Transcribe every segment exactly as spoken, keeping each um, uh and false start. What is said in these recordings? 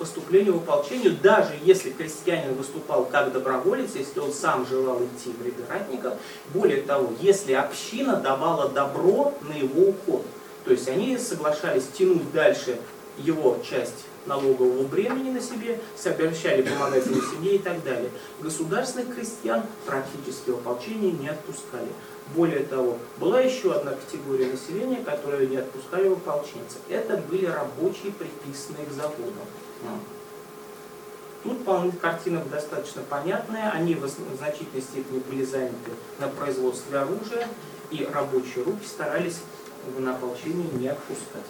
поступлению в ополчение, даже если крестьянин выступал как доброволец, если он сам желал идти в ряды ратников. Более того, если община давала добро на его уход, то есть они соглашались тянуть дальше его часть налогового бремени на себе, сообщали помогательной семье и так далее. Государственных крестьян практически в ополчение не отпускали. Более того, была еще одна категория населения, которую не отпускали в ополченцы. Это были рабочие, приписанные к заводам. Тут картина достаточно понятная. Они в значительной степени были заняты на производстве оружия, и рабочие руки старались на ополчение не отпускать.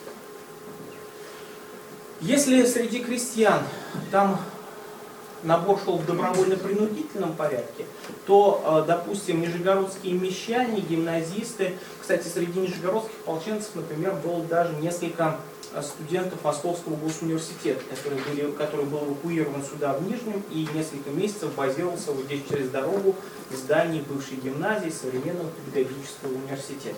Если среди крестьян там набор шел в добровольно-принудительном порядке, то, допустим, нижегородские мещане, гимназисты, кстати, среди нижегородских ополченцев, например, было даже несколько студентов Московского госуниверситета, который, были, который был эвакуирован сюда в Нижнем и несколько месяцев базировался вот здесь через дорогу в здании бывшей гимназии современного педагогического университета.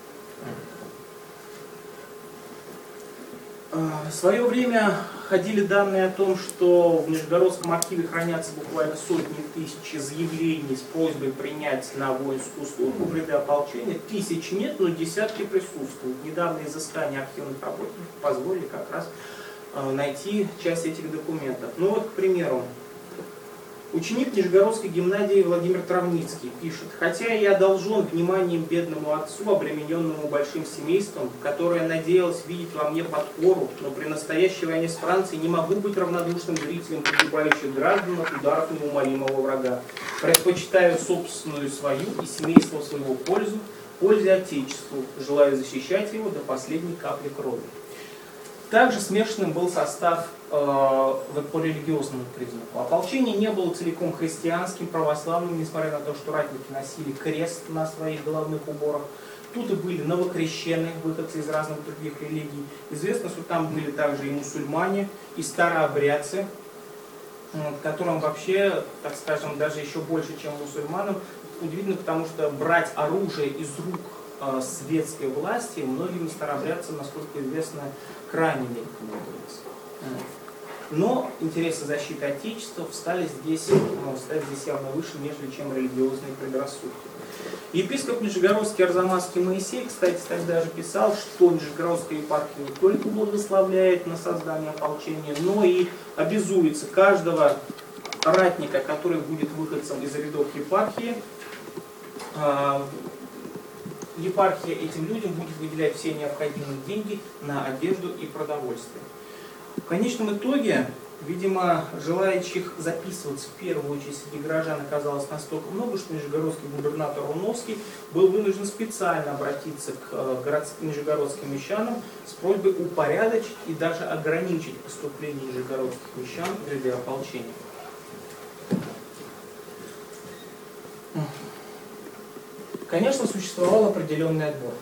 В свое время ходили данные о том, что в Нижегородском архиве хранятся буквально сотни тысяч заявлений с просьбой принять на воинскую службу в ряды ополчения. Тысяч нет, но десятки присутствуют. Недавние изыскания архивных работников позволили как раз найти часть этих документов. Ну вот, к примеру, ученик Нижегородской гимназии Владимир Травницкий пишет: «Хотя я одолжен вниманием бедному отцу, обремененному большим семейством, которое надеялось видеть во мне подпору, но при настоящей войне с Францией не могу быть равнодушным зрителем погибающих граждан от ударов неумолимого врага. Предпочитаю собственную свою и семейство своего пользу, пользе Отечеству, желаю защищать его до последней капли крови». Также смешанным был состав э, по религиозному признаку. Ополчение не было целиком христианским, православным, несмотря на то, что ратники носили крест на своих головных уборах. Тут и были новокрещенные, выходцы из разных других религий. Известно, что там были также и мусульмане, и старообрядцы, которым вообще, так скажем, даже еще больше, чем мусульманам. Удивительно, потому что брать оружие из рук светской власти многим старообрядцам, насколько известно, крайне не рекомендуется. Но интересы защиты Отечества встали здесь, ну, встали здесь явно выше, нежели чем религиозные предрассудки. Епископ Нижегородский Арзамасский Моисей, кстати, тогда же писал, что Нижегородская епархия не только благословляет на создание ополчения, но и обязуется каждого ратника, который будет выходцем из рядов епархии, епархия этим людям будет выделять все необходимые деньги на одежду и продовольствие. В конечном итоге, видимо, желающих записываться в первую очередь среди горожан оказалось настолько много, что нижегородский губернатор Руновский был вынужден специально обратиться к городским, нижегородским мещанам с просьбой упорядочить и даже ограничить поступление нижегородских мещан в ряды ополчения. Конечно, существовал определенный отбор.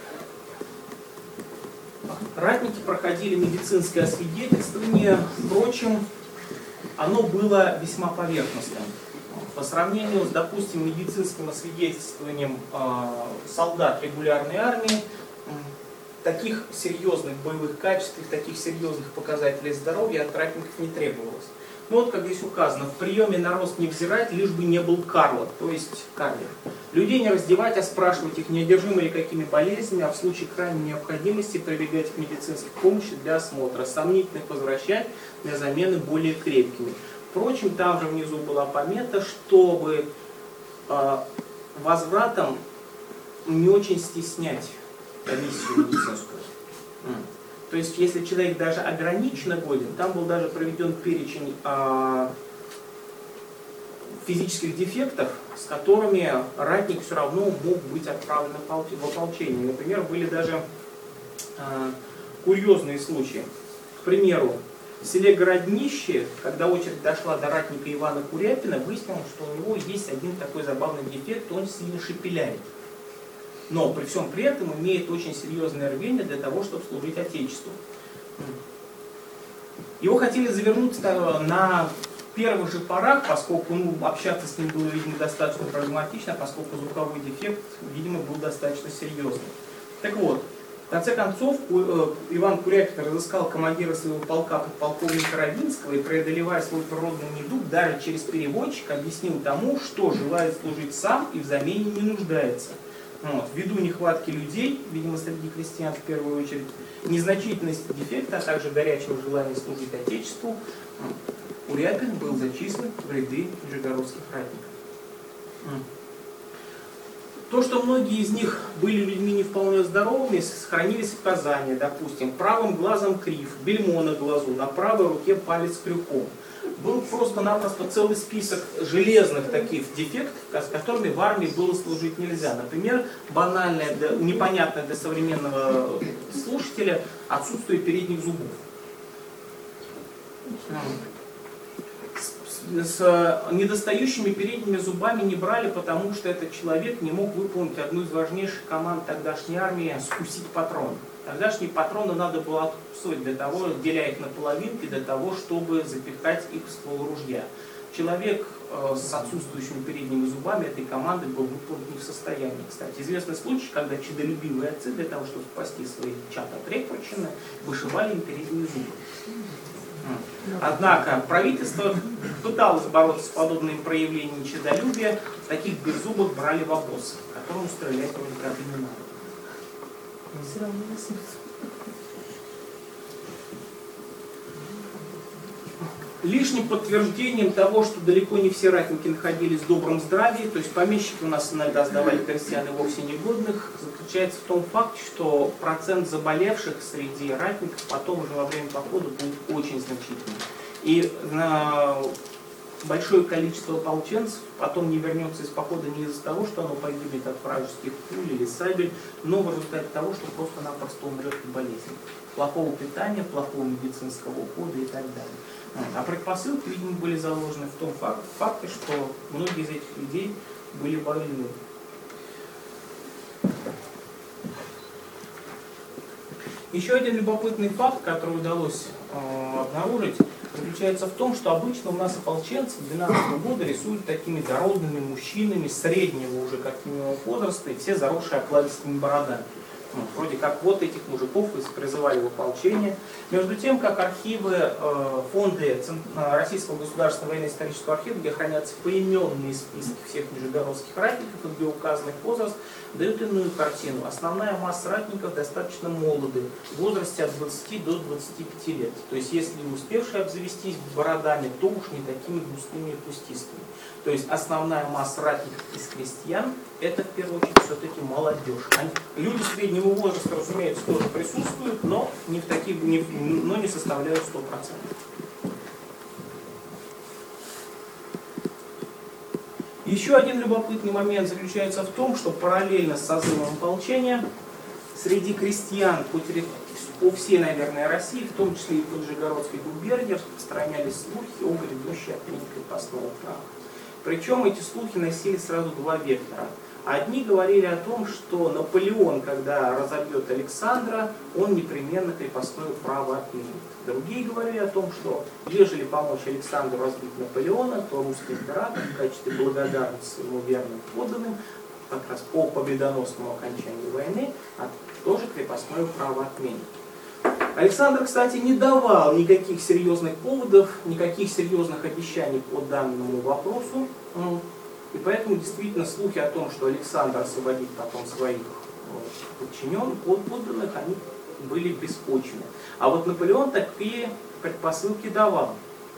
Ратники проходили медицинское освидетельствование, впрочем, оно было весьма поверхностным. По сравнению с, допустим, медицинским освидетельствованием э, солдат регулярной армии, таких серьезных боевых качеств, таких серьезных показателей здоровья от ратников не требовалось. Ну вот, как здесь указано, в приеме на рост не взирать, лишь бы не был карлот, то есть карлик. Людей не раздевать, а спрашивать их, неодержимы ли какими болезнями, а в случае крайней необходимости прибегать к медицинской помощи для осмотра, сомнительных возвращать для замены более крепкими. Впрочем, там же внизу была помета, чтобы э, возвратом не очень стеснять комиссию медицинскую. То есть, если человек даже ограниченно годен, там был даже проведен перечень э, физических дефектов, с которыми ратник все равно мог быть отправлен в ополчение. Например, были даже э, курьезные случаи. К примеру, в селе Городнище, когда очередь дошла до ратника Ивана Куряпина, выяснилось, что у него есть один такой забавный дефект, он сильно шепеляет. Но при всем при этом имеет очень серьезное рвение для того, чтобы служить Отечеству. Его хотели завернуть на первых же порах, поскольку ну, общаться с ним было, видимо, достаточно прагматично, поскольку звуковой дефект, видимо, был достаточно серьезный. Так вот, В конце концов, Иван Курякин разыскал командира своего полка, подполковника Равинского, и, преодолевая свой природный недуг, даже через переводчика объяснил тому, что желает служить сам и в замене не нуждается. Вот. Ввиду нехватки людей, видимо, среди крестьян в первую очередь, незначительности дефекта, а также горячего желания служить Отечеству, Курякин был зачислен в ряды нижегородских ратников. То, что многие из них были людьми не вполне здоровыми, сохранились показания, допустим, правым глазом крив, бельмо на глазу, на правой руке палец крюком. Был просто-напросто целый список железных таких дефектов, с которыми в армии было служить нельзя. Например, банальное, непонятное для современного слушателя отсутствие передних зубов. С недостающими передними зубами не брали, потому что этот человек не мог выполнить одну из важнейших команд тогдашней армии — скусить патроны. Тогдашние патроны надо было откусывать для того, деля их на половинки, для того, чтобы запихать их в ствол ружья. Человек э, с отсутствующими передними зубами этой команды был выполнить не в состоянии. Кстати, известный случай, когда чадолюбивые отцы для того, чтобы спасти своих чад от рекрутчины, вышивали им передние зубы. Однако правительство пыталось бороться с подобными проявлениями чадолюбия, таких беззубых брали в обоз, которому стрелять вроде как и не надо. Лишним подтверждением того, что далеко не все ратники находились в добром здравии, то есть помещики у нас иногда сдавали крестьян и вовсе негодных, заключается в том факте, что процент заболевших среди ратников потом уже во время похода будет очень значительным. И на большое количество ополченцев потом не вернется из похода не из-за того, что оно погибнет от вражеских пуль или сабель, но в результате того, что просто-напросто умрет от болезни. Плохого питания, плохого медицинского ухода и так далее. А предпосылки, видимо, были заложены в том факте, что многие из этих людей были больны. Еще один любопытный факт, который удалось э, обнаружить, заключается в том, что обычно у нас ополченцы двенадцатого года рисуют такими дородными мужчинами среднего уже как минимум возраста, и все заросшие окладистыми бородами. Ну, вроде как вот этих мужиков призывали в ополчение. Между тем, как архивы, э, фонды Российского государственного военно-исторического архива, где хранятся поименные списки всех нижегородских ратников и где указан их возраст, дают иную картину. Основная масса ратников достаточно молоды, в возрасте от двадцати до двадцати пяти лет. То есть, если успевшие обзавестись бородами, то уж не такими густыми и кустистыми. То есть, основная масса ратников из крестьян — это, в первую очередь, все-таки молодежь. Они, люди среднего возраста, разумеется, тоже присутствуют, но не, в таких, не, но не составляют сто процентов. Еще один любопытный момент заключается в том, что параллельно с созывом ополчения среди крестьян по всей, наверное, России, в том числе и по Нижегородской губернии, распространялись слухи о грядущей отмене крепостного права. Причем эти слухи носили сразу два вектора. Одни говорили о том, что Наполеон, когда разобьет Александра, он непременно крепостное право отменит. Другие говорили о том, что ежели помочь Александру разбить Наполеона, то русский император в качестве благодарности своему верным подданным, как раз по победоносному окончанию войны, тоже крепостное право отменит. Александр, кстати, не давал никаких серьезных поводов, никаких серьезных обещаний по данному вопросу. И поэтому действительно слухи о том, что Александр освободит потом своих подчиненных, подданных, они были беспочвены. А вот Наполеон такие предпосылки давал.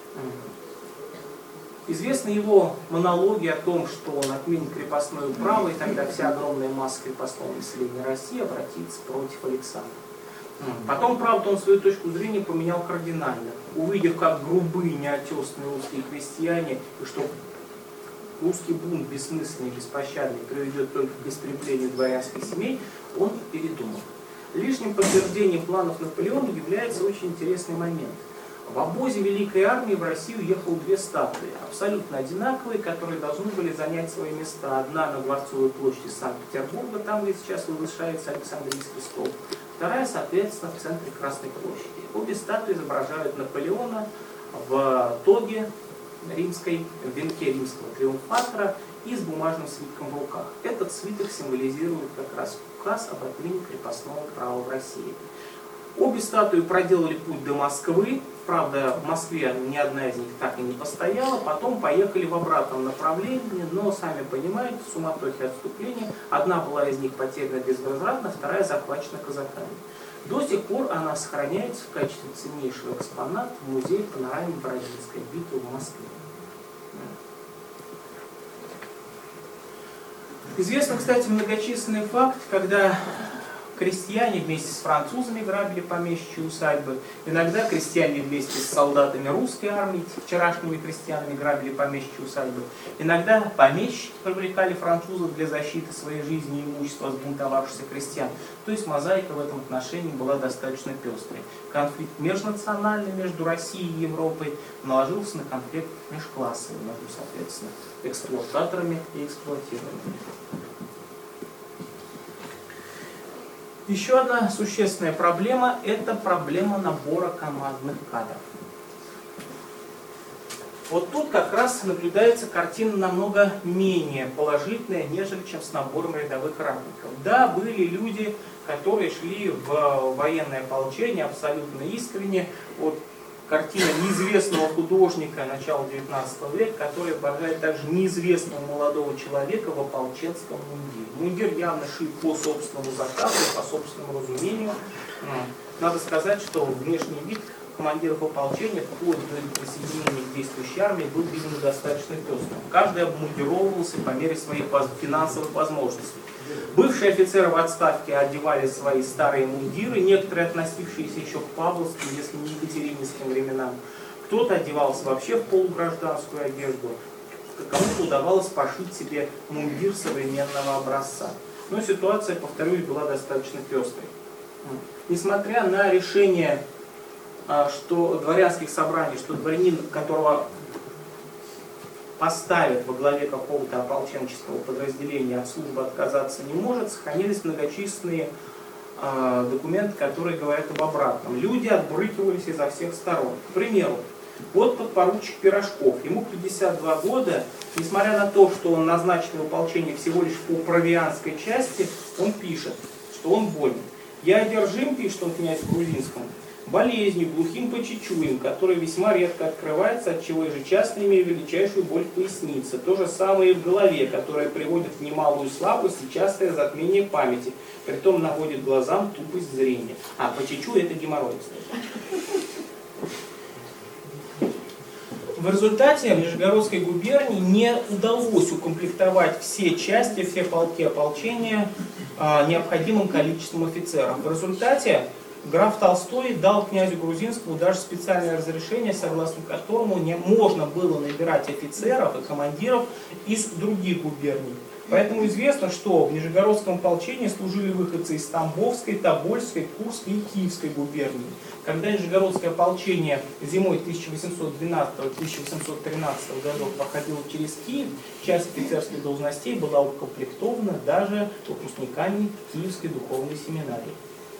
Известны его монологи о том, что он отменит крепостное право, и тогда вся огромная масса крепостного населения России обратится против Александра. Потом, правда, он свою точку зрения поменял кардинально. Увидев, как грубые, неотесные русские крестьяне, и что русский бунт бессмысленный, беспощадный, приведет только к истреблению дворянских семей, он передумал. Лишним подтверждением планов Наполеона является очень интересный момент. В обозе Великой Армии в Россию уехало две статуи, абсолютно одинаковые, которые должны были занять свои места. Одна на Дворцовой площади Санкт-Петербурга, там, где сейчас возвышается Александрийский столб. Вторая, соответственно, в центре Красной площади. Обе статуи изображают Наполеона в тоге римской, в венке римского триумфатора и с бумажным свитком в руках. Этот свиток символизирует как раз указ об отмене крепостного права в России. Обе статуи проделали путь до Москвы, правда в Москве ни одна из них так и не постояла, потом поехали в обратном направлении, но, сами понимаете, в суматохе отступления, одна была из них потеряна безвозвратно, вторая захвачена казаками. До сих пор она сохраняется в качестве ценнейшего экспоната в музее панораме Бородинской битвы в Москве. Известен, кстати, многочисленный факт, когда крестьяне вместе с французами грабили помещичьи усадьбы, иногда крестьяне вместе с солдатами русской армии, вчерашними крестьянами, грабили помещичьи усадьбы, иногда помещики привлекали французов для защиты своей жизни и имущества сбунтовавшихся крестьян. То есть мозаика в этом отношении была достаточно пестрой. Конфликт межнациональный между Россией и Европой наложился на конфликт межклассовый между, соответственно, эксплуататорами и эксплуатируемыми. Еще одна существенная проблема – это проблема набора командных кадров. Вот тут как раз наблюдается картина намного менее положительная, нежели чем с набором рядовых ратников. Да, были люди, которые шли в военное ополчение абсолютно искренне. Вот картина неизвестного художника начала девятнадцатого века, который изображает также неизвестного молодого человека в ополченском мундире. Мундир явно шит по собственному заказу, по собственному разумению. Надо сказать, что внешний вид командиров ополчения вплоть до присоединения к действующей армии был, видимо, достаточно пестрым. Каждый обмундировывался по мере своих финансовых возможностей. Бывшие офицеры в отставке одевали свои старые мундиры, некоторые относившиеся еще к павловским, если не екатерининским временам. Кто-то одевался вообще в полугражданскую одежду, кому-то удавалось пошить себе мундир современного образца. Но ситуация, повторюсь, была достаточно пестрой. Несмотря на решение что дворянских собраний, что дворянин, которого поставят во главе какого-то ополченческого подразделения, от службы отказаться не может, сохранились многочисленные э, документы, которые говорят об обратном. Люди отбрыкивались изо всех сторон. К примеру, вот подпоручик Пирожков, ему пятьдесят два года, несмотря на то, что он назначен в ополчение всего лишь по провианской части, он пишет, что он болен. «Я одержим», пишет он князь Грузинскому, «болезнью, глухим почечуем, которое весьма редко открывается, от чего ежечасно имею величайшую боль в пояснице. То же самое и в голове, которое приводит в немалую слабость и частое затмение памяти, притом наводит глазам тупость зрения». А почечу — это геморрой, кстати. В результате в Нижегородской губернии не удалось укомплектовать все части, все полки ополчения а, необходимым количеством офицеров. В результате граф Толстой дал князю Грузинскому даже специальное разрешение, согласно которому не можно было набирать офицеров и командиров из других губерний. Поэтому известно, что в Нижегородском ополчении служили выходцы из Тамбовской, Тобольской, Курской и Киевской губерний. Когда Нижегородское ополчение зимой тысяча восемьсот двенадцатого — тысяча восемьсот тринадцатого годов проходило через Киев, часть офицерских должностей была укомплектована даже выпускниками Киевской духовной семинарии.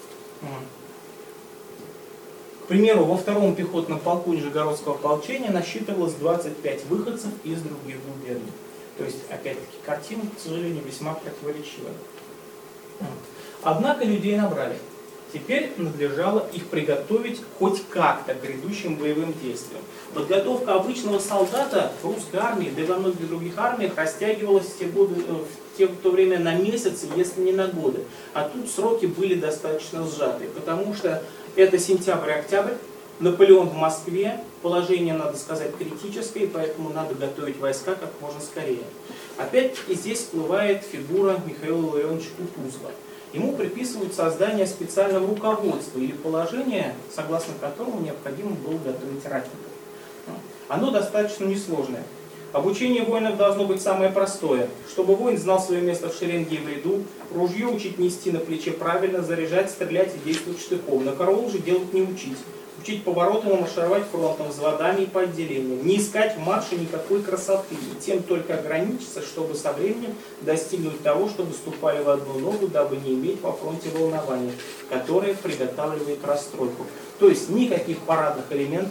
К примеру, во втором пехотном полку Нижегородского ополчения насчитывалось двадцать пять выходцев из других губерний. То есть, опять-таки, картина, к сожалению, весьма противоречивая. Однако людей набрали. Теперь надлежало их приготовить хоть как-то к грядущим боевым действиям. Подготовка обычного солдата в русской армии, да и во многих других армиях, растягивалась в те годы, в те, в то время на месяцы, если не на годы. А тут сроки были достаточно сжаты, потому что это сентябрь и октябрь, Наполеон в Москве, положение, надо сказать, критическое, поэтому надо готовить войска как можно скорее. Опять-таки здесь всплывает фигура Михаила Ларионовича Кутузова. Ему приписывают создание специального руководства или положения, согласно которому необходимо было готовить ратников. Оно достаточно несложное. Обучение воинов должно быть самое простое. Чтобы воин знал свое место в шеренге и в ряду, ружье учить нести на плече правильно, заряжать, стрелять и действовать штыком. На караул же делать не учить. Учить поворотом и маршировать фронтом, взводами и по отделениям. Не искать в марше никакой красоты. И тем только ограничиться, чтобы со временем достигнуть того, чтобы ступали в одну ногу, дабы не иметь во фронте волнования, которое приготавливает расстройку. То есть никаких парадных элементов,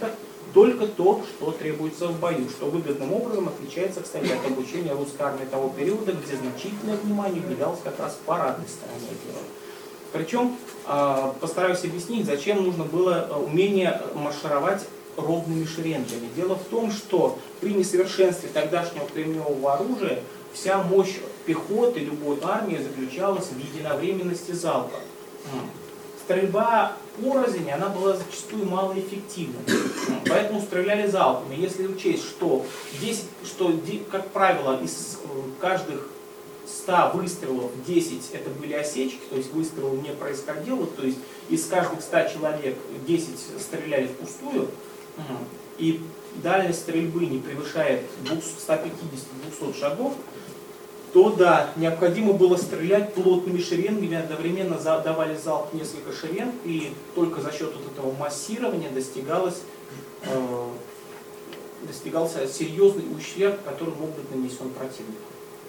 только то, что требуется в бою, что выгодным образом отличается, кстати, от обучения русской армии того периода, где значительное внимание уделялось как раз парадной стороне дела. Причем, постараюсь объяснить, зачем нужно было умение маршировать ровными шеренгами. Дело в том, что при несовершенстве тогдашнего кремневого оружия вся мощь пехоты любой армии заключалась в единовременности залпа. Стрельба порознь, она была зачастую малоэффективна. Поэтому стреляли залпами. Если учесть, что, десять, что как правило, из каждых ста выстрелов десять это были осечки, то есть выстрелов не происходило, то есть из каждых ста человек десять стреляли впустую, и дальность стрельбы не превышает ста пятидесяти — двухсот шагов, то да, необходимо было стрелять плотными шеренгами, одновременно давали залп несколько шеренг, и только за счет вот этого массирования достигалось, э, достигался серьезный ущерб, который мог быть нанесен противнику.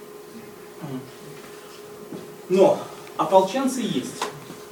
Но ополченцы есть,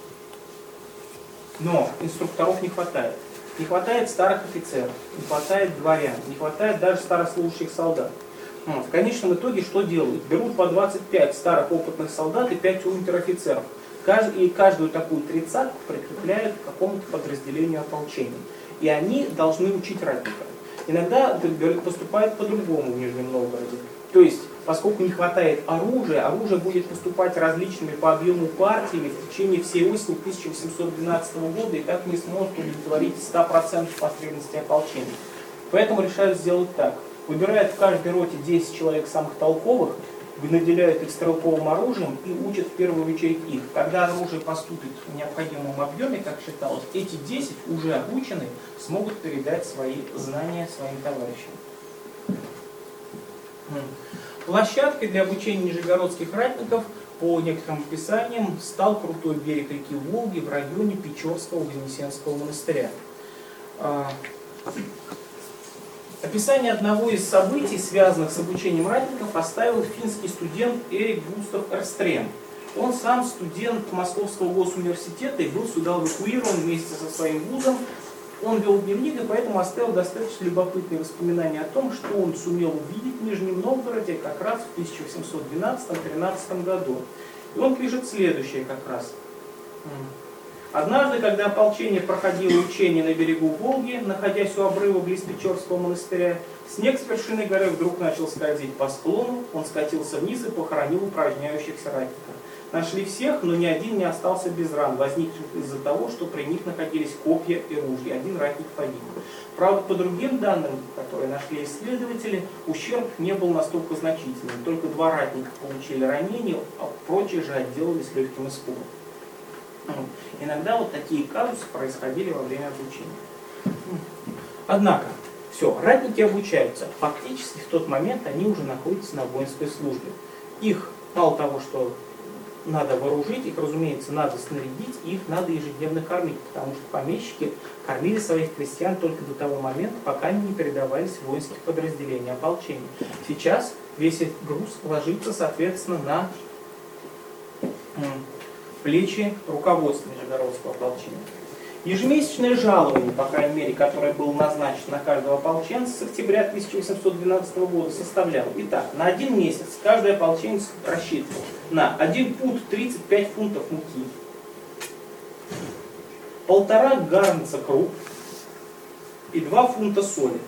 но инструкторов не хватает. Не хватает старых офицеров, не хватает дворян, не хватает даже старослужащих солдат. В конечном итоге что делают? Берут по двадцать пять старых опытных солдат и пять унтер-офицеров. И каждую такую тридцатку прикрепляют к какому-то подразделению ополчения. И они должны учить ратника. Иногда поступает по-другому в Нижнем Новгороде. То есть, поскольку не хватает оружия, оружие будет поступать различными по объему партиями в течение всей осени тысяча восемьсот двенадцатого года, и так не сможет удовлетворить ста процентов потребностей ополчения. Поэтому решают сделать так. Выбирают в каждой роте десять человек самых толковых, наделяют их стрелковым оружием и учат в первую очередь их. Когда оружие поступит в необходимом объеме, как считалось, эти десять уже обученные смогут передать свои знания своим товарищам. Площадкой для обучения нижегородских ратников, по некоторым описаниям, стал крутой берег реки Волги в районе Печорского Вознесенского монастыря. Описание одного из событий, связанных с обучением ратников, оставил финский студент Эрик Густав Эрстрем. Он сам студент Московского госуниверситета и был сюда эвакуирован вместе со своим вузом. Он вел дневник и поэтому оставил достаточно любопытные воспоминания о том, что он сумел увидеть в Нижнем Новгороде как раз в тысяча восемьсот двенадцатом — тринадцатом году. И он пишет следующее как раз. Однажды, когда ополчение проходило учение на берегу Волги, находясь у обрыва близ Печорского монастыря, снег с вершины горы вдруг начал скользить по склону, он скатился вниз и похоронил упражняющихся ратников. Нашли всех, но ни один не остался без ран, возникших из-за того, что при них находились копья и ружья. Один ратник погиб. Правда, по другим данным, которые нашли исследователи, ущерб не был настолько значительным. Только два ратника получили ранения, а прочие же отделались легким испугом. Иногда вот такие казусы происходили во время обучения. Однако, все, ратники обучаются. Фактически в тот момент они уже находятся на воинской службе. Их мало того, что надо вооружить, их, разумеется, надо снарядить, их надо ежедневно кормить, потому что помещики кормили своих крестьян только до того момента, пока они не передавались в воинские подразделения ополчения. Сейчас весь этот груз ложится, соответственно, на плечи руководства Нижегородского ополчения. Ежемесячное жалование, по крайней мере, которое было назначено на каждого ополченца с октября тысяча восемьсот двенадцатого года, составляло. Итак, на один месяц каждый ополченец рассчитывал на один пуд тридцать пять фунтов муки, полтора гарнца круп и два фунта соли.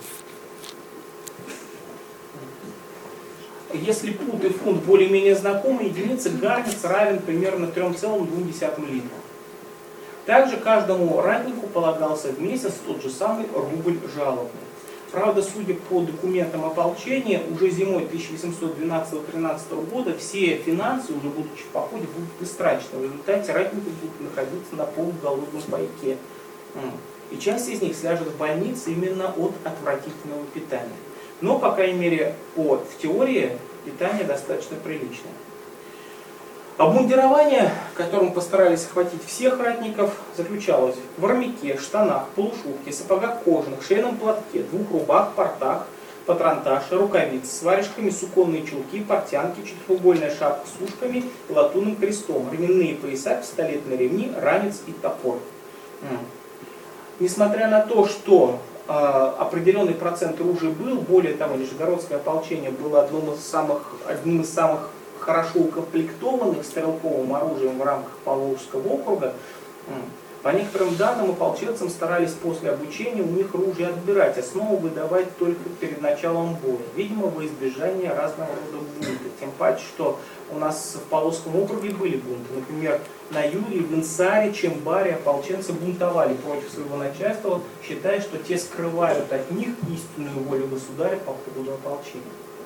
Если пуд и фунт более-менее знакомы, единица гарниц равен примерно трём целым двум десятым литра. Также каждому ратнику полагался в месяц тот же самый рубль жалования. Правда, судя по документам ополчения, уже зимой тысяча восемьсот двенадцатого — тринадцатого года все финансы, уже будучи в походе, будут истрачены. В результате ратники будут находиться на полуголодном пайке. И часть из них сляжет в больнице именно от отвратительного питания. Но, по крайней мере, по, в теории питание достаточно приличное. Обмундирование, которым постарались охватить всех ратников, заключалось в армяке, штанах, полушубке, сапогах кожаных, шейном платке, двух рубах, портах, патронташе, рукавицы с варежками, суконные чулки, портянки, четырехугольная шапка с ушками и латунным крестом, ременные пояса, пистолетные ремни, ранец и топор. Несмотря на то, что определенный процент ружей был. Более того, Нижегородское ополчение было одним из самых, одним из самых хорошо укомплектованных стрелковым оружием в рамках Поволжского округа. По некоторым данным, ополченцам старались после обучения у них ружья отбирать, а снова выдавать только перед началом боя. Видимо, во избежание разного рода бунта. Тем паче, что у нас в Поволжском округе были бунты. Например, на Юге, в Инсаре, Чембаре ополченцы бунтовали против своего начальства, считая, что те скрывают от них истинную волю государя по поводу ополчения.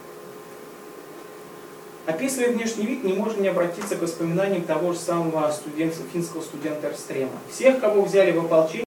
Описывая внешний вид, не можно не обратиться к воспоминаниям того же самого студента, финского студента Эрстрема. Всех, кого взяли в ополчение,